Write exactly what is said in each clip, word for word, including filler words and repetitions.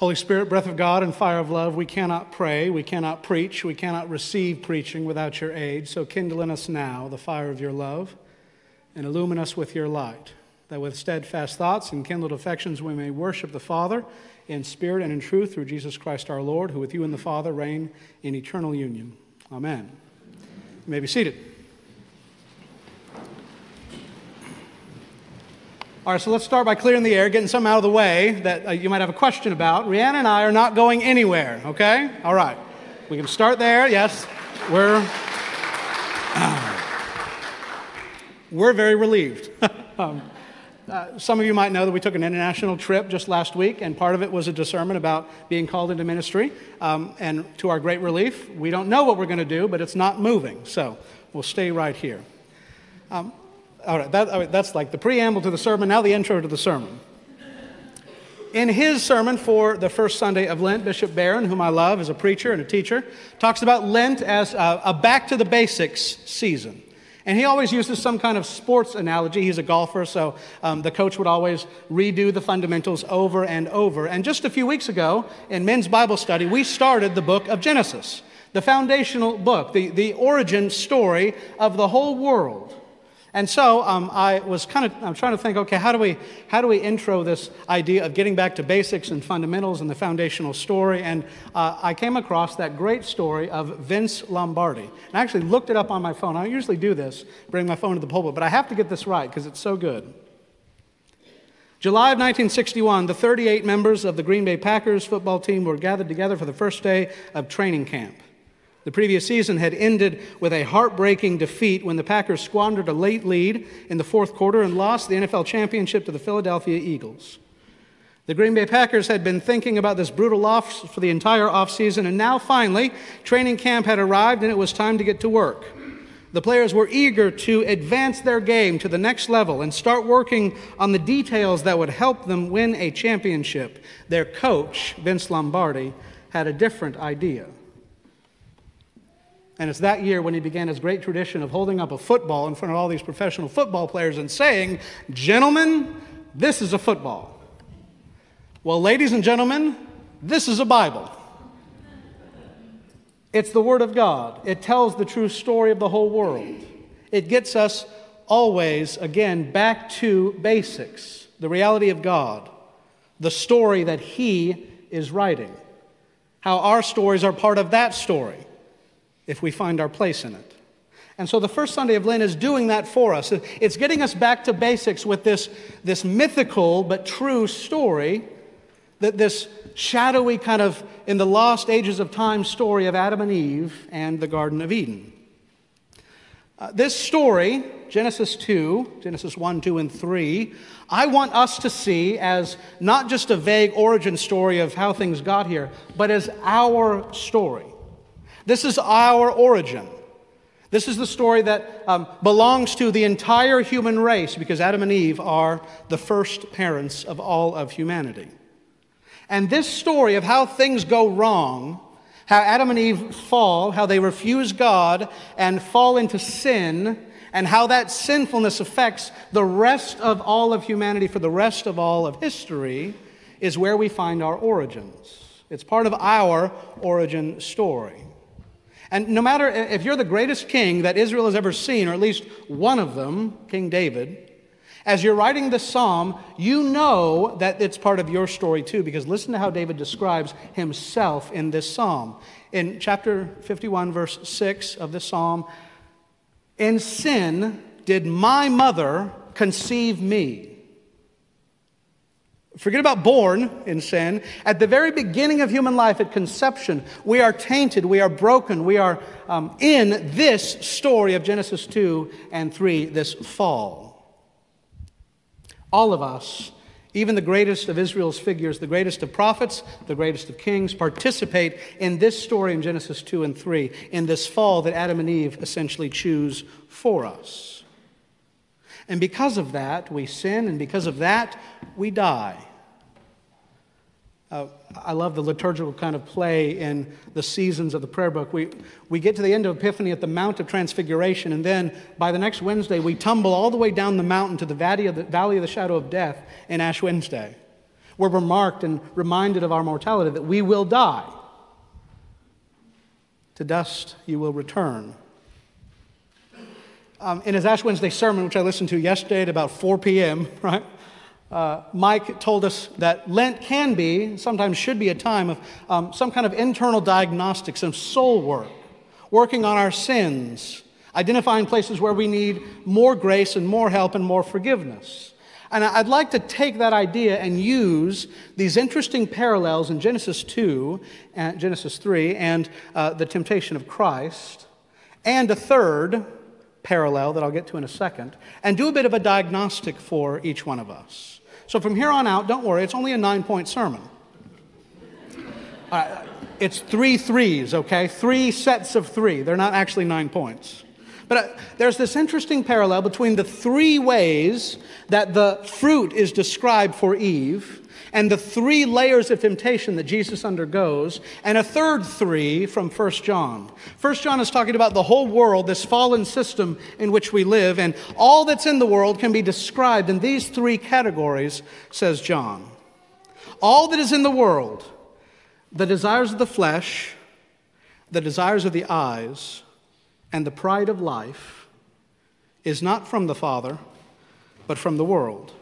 Holy Spirit, breath of God and fire of love, we cannot pray, we cannot preach, we cannot receive preaching without your aid. So kindle in us now the fire of your love and illumine us with your light, that with steadfast thoughts and kindled affections we may worship the Father in spirit and in truth through Jesus Christ our Lord, who with you and the Father reign in eternal union. Amen. You may be seated. All right, so let's start by clearing the air, getting something out of the way that uh, you might have a question about. Rihanna and I are not going anywhere, okay? All right. We can start there. Yes, we're, uh, we're very relieved. um, uh, some of you might know that we took an international trip just last week, and part of it was a discernment about being called into ministry. Um, and to our great relief, we don't know what we're going to do, but it's not moving, so we'll stay right here. Um, All right, that, all right, that's like the preamble to the sermon, now the intro to the sermon. In his sermon for the first Sunday of Lent, Bishop Barron, whom I love as a preacher and a teacher, talks about Lent as a, a back-to-the-basics season. And he always uses some kind of sports analogy. He's a golfer, so um, the coach would always redo the fundamentals over and over. And just a few weeks ago, in men's Bible study, we started the book of Genesis, the foundational book, the, the origin story of the whole world. And so um, I was kind of I'm trying to think, okay, how do we how do we intro this idea of getting back to basics and fundamentals and the foundational story? And uh, I came across that great story of Vince Lombardi. And I actually looked it up on my phone. I don't usually do this, bring my phone to the pulpit, but I have to get this right because it's so good. July of nineteen sixty-one, the thirty-eight members of the Green Bay Packers football team were gathered together for the first day of training camp. The previous season had ended with a heartbreaking defeat when the Packers squandered a late lead in the fourth quarter and lost the N F L championship to the Philadelphia Eagles. The Green Bay Packers had been thinking about this brutal loss for the entire offseason, and now finally, training camp had arrived and it was time to get to work. The players were eager to advance their game to the next level and start working on the details that would help them win a championship. Their coach, Vince Lombardi, had a different idea. And it's that year when he began his great tradition of holding up a football in front of all these professional football players and saying, "Gentlemen, this is a football. Well, ladies and gentlemen, this is a Bible. It's the Word of God. It tells the true story of the whole world. It gets us always, again, back to basics, the reality of God, the story that He is writing, how our stories are part of that story, if we find our place in it." And so the first Sunday of Lent is doing that for us. It's getting us back to basics with this, this mythical but true story, that this shadowy kind of in the lost ages of time story of Adam and Eve and the Garden of Eden. Uh, this story, Genesis two, Genesis one, two, and three, I want us to see as not just a vague origin story of how things got here, but as our story. This is our origin. This is the story that um, belongs to the entire human race because Adam and Eve are the first parents of all of humanity. And this story of how things go wrong, how Adam and Eve fall, how they refuse God and fall into sin, and how that sinfulness affects the rest of all of humanity for the rest of all of history, is where we find our origins. It's part of our origin story. And no matter if you're the greatest king that Israel has ever seen, or at least one of them, King David, as you're writing this psalm, you know that it's part of your story too, because listen to how David describes himself in this psalm. In chapter fifty-one, verse six of this psalm, "In sin did my mother conceive me." Forget about born in sin. At the very beginning of human life, at conception, we are tainted, we are broken, we are um, in this story of Genesis two and three, this fall. All of us, even the greatest of Israel's figures, the greatest of prophets, the greatest of kings, participate in this story in Genesis two and three, in this fall that Adam and Eve essentially choose for us. And because of that, we sin, and because of that, we die. Uh, I love the liturgical kind of play in the seasons of the prayer book. We, we get to the end of Epiphany at the Mount of Transfiguration, and then by the next Wednesday, we tumble all the way down the mountain to the valley of the, valley of the shadow of death in Ash Wednesday, where we're marked and reminded of our mortality, that we will die. To dust you will return. Um, in his Ash Wednesday sermon, which I listened to yesterday at about four p.m., right, uh, Mike told us that Lent can be, sometimes should be, a time of um, some kind of internal diagnostics, some soul work, working on our sins, identifying places where we need more grace and more help and more forgiveness. And I'd like to take that idea and use these interesting parallels in Genesis two, and Genesis three, and uh, the temptation of Christ, and a third parallel that I'll get to in a second, and do a bit of a diagnostic for each one of us. So from here on out, don't worry, it's only a nine-point sermon. All right, it's three threes, okay? Three sets of three. They're not actually nine points. But uh, there's this interesting parallel between the three ways that the fruit is described for Eve and the three layers of temptation that Jesus undergoes, and a third three from First John. First John is talking about the whole world, this fallen system in which we live, and all that's in the world can be described in these three categories, says John. All that is in the world, the desires of the flesh, the desires of the eyes, and the pride of life, is not from the Father, but from the world.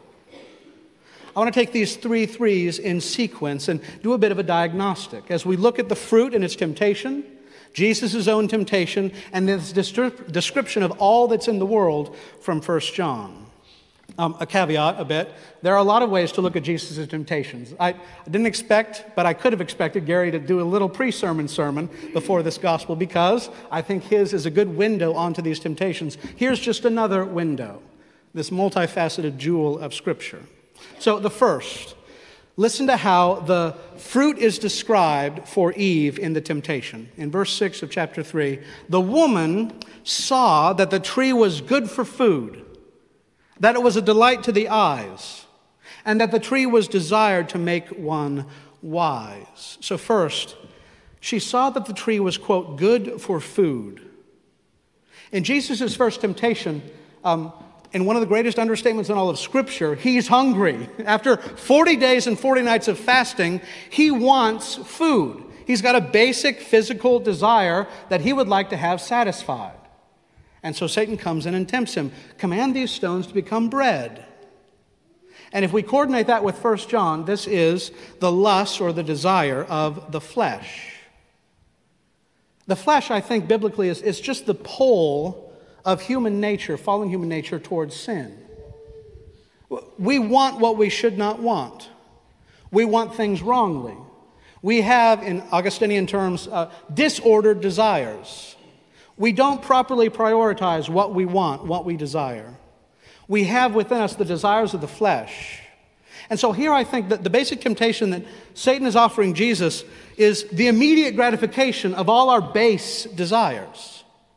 I want to take these three threes in sequence and do a bit of a diagnostic as we look at the fruit and its temptation, Jesus' own temptation, and this description of all that's in the world from First John. Um, a caveat a bit. There are a lot of ways to look at Jesus' temptations. I, I didn't expect, but I could have expected Gary to do a little pre-sermon sermon before this gospel, because I think his is a good window onto these temptations. Here's just another window, this multifaceted jewel of Scripture. So the first, listen to how the fruit is described for Eve in the temptation. In verse six of chapter three, the woman saw that the tree was good for food, that it was a delight to the eyes, and that the tree was desired to make one wise. So first, she saw that the tree was, quote, good for food. In Jesus' first temptation, um, in one of the greatest understatements in all of Scripture, he's hungry. After forty days and forty nights of fasting, he wants food. He's got a basic physical desire that he would like to have satisfied. And so Satan comes in and tempts him. Command these stones to become bread. And if we coordinate that with First John, this is the lust or the desire of the flesh. The flesh, I think, biblically, is, is just the pole of human nature, fallen human nature, towards sin. We want what we should not want. We want things wrongly. We have, in Augustinian terms, uh, disordered desires. We don't properly prioritize what we want, what we desire. We have within us the desires of the flesh. And so here I think that the basic temptation that Satan is offering Jesus is the immediate gratification of all our base desires.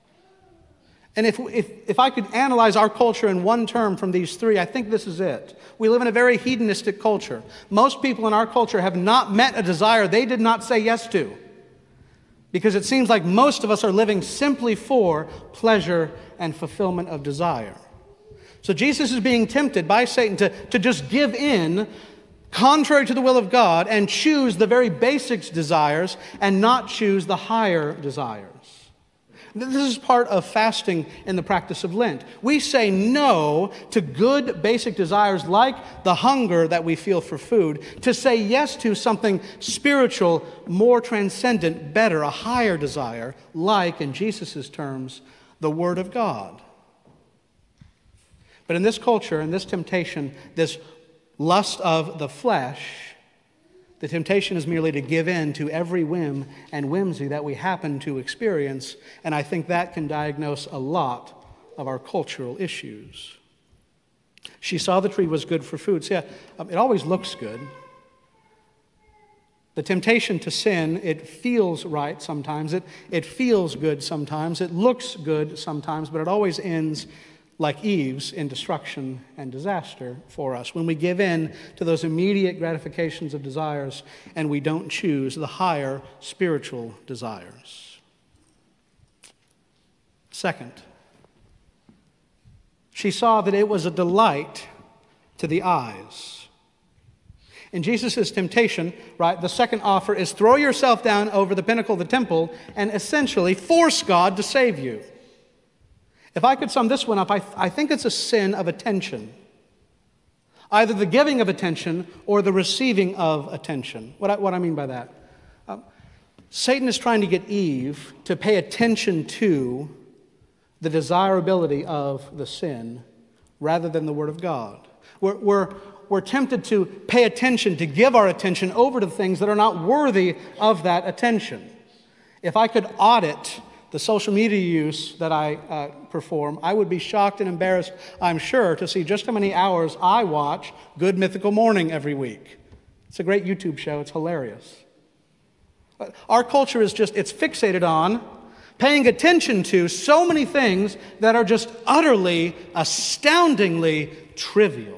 And if, if, if I could analyze our culture in one term from these three, I think this is it. We live in a very hedonistic culture. Most people in our culture have not met a desire they did not say yes to, because it seems like most of us are living simply for pleasure and fulfillment of desire. So Jesus is being tempted by Satan to, to just give in, contrary to the will of God, and choose the very basic desires and not choose the higher desires. This is part of fasting in the practice of Lent. We say no to good basic desires like the hunger that we feel for food, to say yes to something spiritual, more transcendent, better, a higher desire, like, in Jesus' terms, the Word of God. But in this culture, in this temptation, this lust of the flesh, the temptation is merely to give in to every whim and whimsy that we happen to experience, and I think that can diagnose a lot of our cultural issues. She saw the tree was good for food. See, um, it always looks good. The temptation to sin, it feels right sometimes, it, it feels good sometimes, it looks good sometimes, but it always ends like Eve's, in destruction and disaster for us, when we give in to those immediate gratifications of desires and we don't choose the higher spiritual desires. Second, she saw that it was a delight to the eyes. In Jesus' temptation, right, the second offer is throw yourself down over the pinnacle of the temple and essentially force God to save you. If I could sum this one up, I, th- I think it's a sin of attention. Either the giving of attention or the receiving of attention. What I, what I mean by that? Um, Satan is trying to get Eve to pay attention to the desirability of the sin rather than the Word of God. We're, we're, we're tempted to pay attention, to give our attention over to things that are not worthy of that attention. If I could audit the social media use that I uh, perform, I would be shocked and embarrassed, I'm sure, to see just how many hours I watch Good Mythical Morning every week. It's a great YouTube show. It's hilarious. Our culture is just, it's fixated on paying attention to so many things that are just utterly, astoundingly trivial.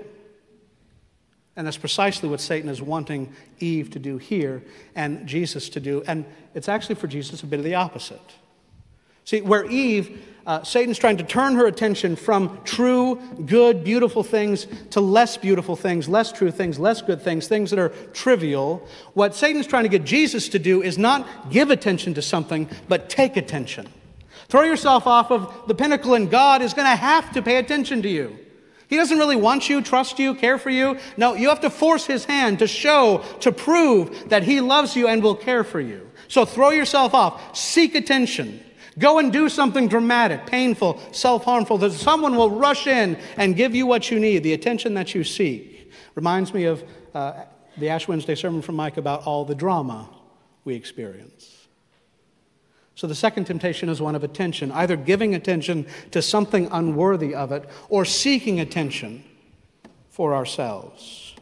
And that's precisely what Satan is wanting Eve to do here and Jesus to do. And it's actually for Jesus a bit of the opposite. See, where Eve, uh, Satan's trying to turn her attention from true, good, beautiful things to less beautiful things, less true things, less good things, things that are trivial. What Satan's trying to get Jesus to do is not give attention to something, but take attention. Throw yourself off of the pinnacle, and God is going to have to pay attention to you. He doesn't really want you, trust you, care for you. No, you have to force His hand to show, to prove that He loves you and will care for you. So throw yourself off. Seek attention. Go and do something dramatic, painful, self-harmful, that someone will rush in and give you what you need, the attention that you seek. Reminds me of uh, the Ash Wednesday sermon from Mike about all the drama we experience. So the second temptation is one of attention, either giving attention to something unworthy of it or seeking attention for ourselves.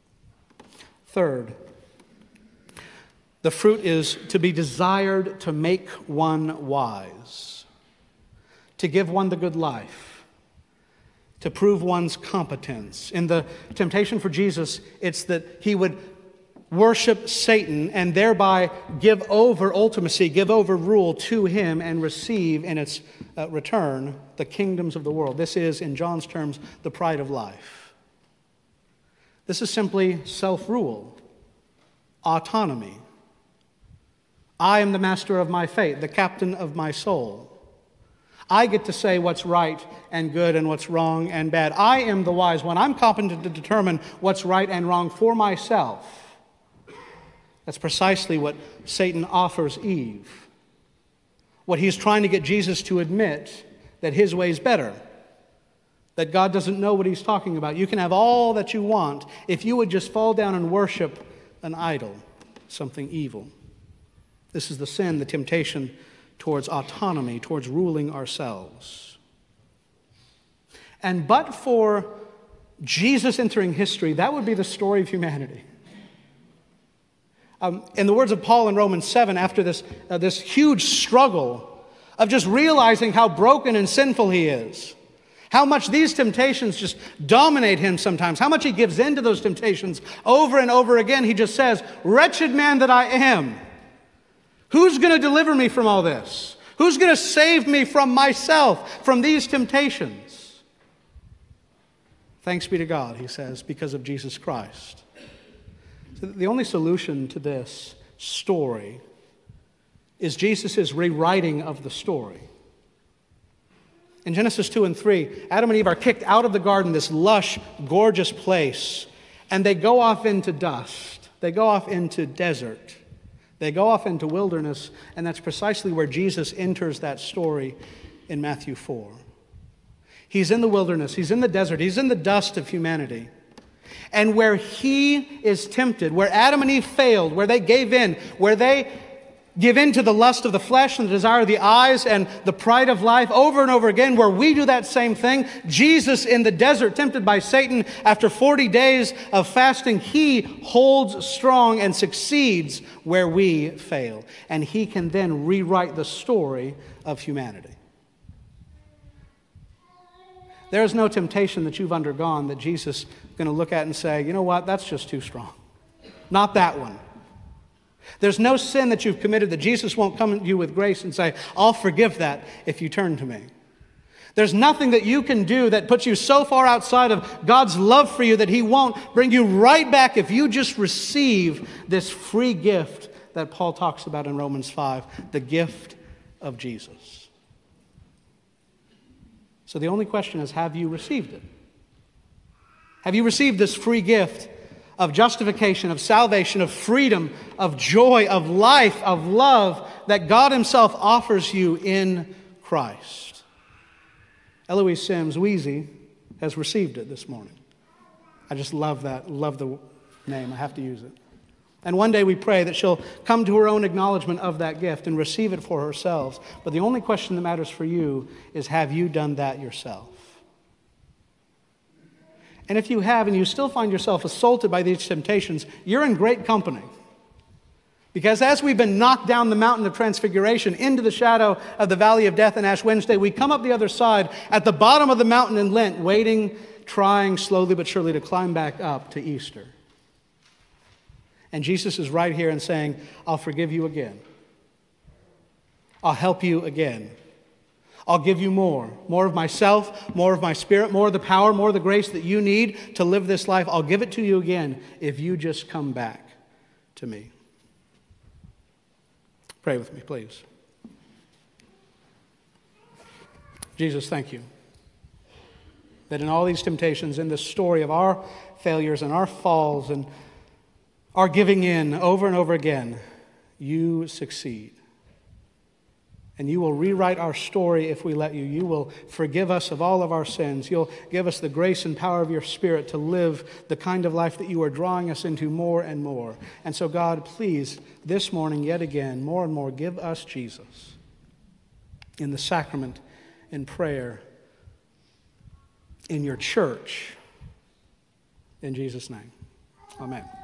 Third, the fruit is to be desired to make one wise, to give one the good life, to prove one's competence. In the temptation for Jesus, it's that He would worship Satan and thereby give over ultimacy, give over rule to him and receive in its uh, return the kingdoms of the world. This is, in John's terms, the pride of life. This is simply self-rule, autonomy. I am the master of my fate, the captain of my soul. I get to say what's right and good and what's wrong and bad. I am the wise one. I'm competent to determine what's right and wrong for myself. That's precisely what Satan offers Eve. What he's trying to get Jesus to admit, that his way is better, that God doesn't know what He's talking about. You can have all that you want if you would just fall down and worship an idol, something evil. This is the sin, the temptation towards autonomy, towards ruling ourselves. And but for Jesus entering history, that would be the story of humanity. Um, in the words of Paul in Romans seven, after this, uh, this huge struggle of just realizing how broken and sinful he is, how much these temptations just dominate him sometimes, how much he gives in to those temptations over and over again, he just says, "Wretched man that I am, who's going to deliver me from all this? Who's going to save me from myself, from these temptations?" Thanks be to God, he says, because of Jesus Christ. So the only solution to this story is Jesus' rewriting of the story. In Genesis two and three, Adam and Eve are kicked out of the garden, this lush, gorgeous place, and they go off into dust. They go off into desert. They go off into wilderness, and that's precisely where Jesus enters that story in Matthew four. He's in the wilderness, he's in the desert, he's in the dust of humanity. And where he is tempted, where Adam and Eve failed, where they gave in, where they give in to the lust of the flesh and the desire of the eyes and the pride of life over and over again, where we do that same thing, Jesus in the desert, tempted by Satan, after forty days of fasting, he holds strong and succeeds where we fail. And he can then rewrite the story of humanity. There is no temptation that you've undergone that Jesus is going to look at and say, "You know what, that's just too strong." Not that one. There's no sin that you've committed that Jesus won't come to you with grace and say, "I'll forgive that if you turn to me." There's nothing that you can do that puts you so far outside of God's love for you that He won't bring you right back if you just receive this free gift that Paul talks about in Romans five, the gift of Jesus. So the only question is, have you received it? Have you received this free gift of justification, of salvation, of freedom, of joy, of life, of love that God Himself offers you in Christ? Eloise Sims, Wheezy, has received it this morning. I just love that, love the name. I have to use it. And one day we pray that she'll come to her own acknowledgement of that gift and receive it for herself. But the only question that matters for you is, have you done that yourself? And if you have and you still find yourself assaulted by these temptations, you're in great company. Because as we've been knocked down the mountain of transfiguration into the shadow of the valley of death on Ash Wednesday, we come up the other side at the bottom of the mountain in Lent, waiting, trying slowly but surely to climb back up to Easter. And Jesus is right here and saying, I'll forgive you again. I'll help you again. I'll give you more. More of myself, more of my Spirit, more of the power, more of the grace that you need to live this life. I'll give it to you again if you just come back to me. Pray with me, please. Jesus, thank you that in all these temptations, in this story of our failures and our falls and our giving in over and over again, you succeed. And you will rewrite our story if we let you. You will forgive us of all of our sins. You'll give us the grace and power of your Spirit to live the kind of life that you are drawing us into more and more. And so, God, please, this morning, yet again, more and more, give us Jesus in the sacrament, in prayer, in your church. In Jesus' name, amen.